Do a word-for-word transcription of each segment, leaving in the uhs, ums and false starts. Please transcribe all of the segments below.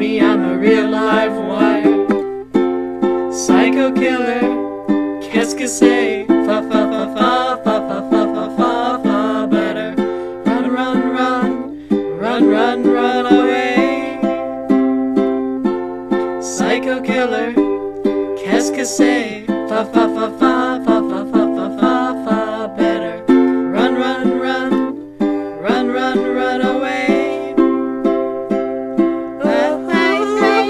me, I'm a real live wire. Psycho killer, qu'est-ce que c'est? Fa fa fa fa fa fa fa fa fa fa. Better run, run, run, run, run, run away. Psycho killer, qu'est-ce que c'est? Fa fa fa fa fa fa fa fa fa fa. Better run, run, run, run, run, run away. Oh, hey, hey,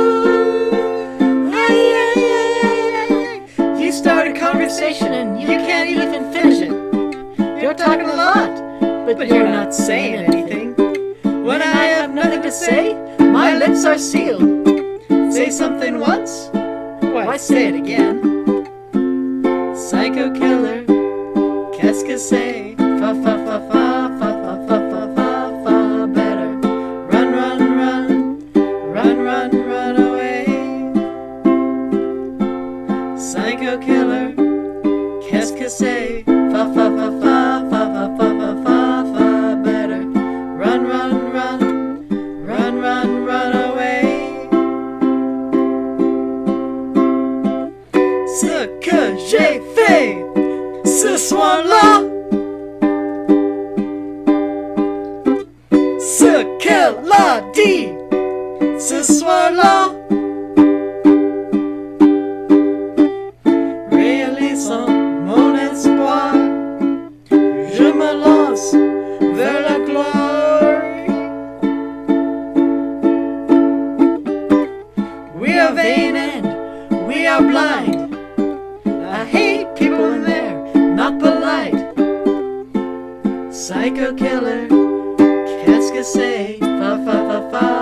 hey. You start a conversation and you can't even finish it. You're talking a lot, but you're not saying anything. When I have nothing to say, my lips are sealed. Say something once, why say it again? Psycho killer, qu'est-ce que c'est? Fa fa fa fa fa fa fa fa fa fa. Better run, run, run, run, run, run away. Psycho killer, qu'est-ce que c'est? Fa fa fa fa fa fa fa fa fa fa. Better run, run, run, run, run, run away. Ce que j'ai fait ce soir-là, ce qu'elle a dit ce soir-là, réalisant mon espoir, je me lance vers la gloire. We are vain and we are blind. I hate people in there, not polite. Psycho killer, qu'est-ce que c'est? Fa fa fa fa.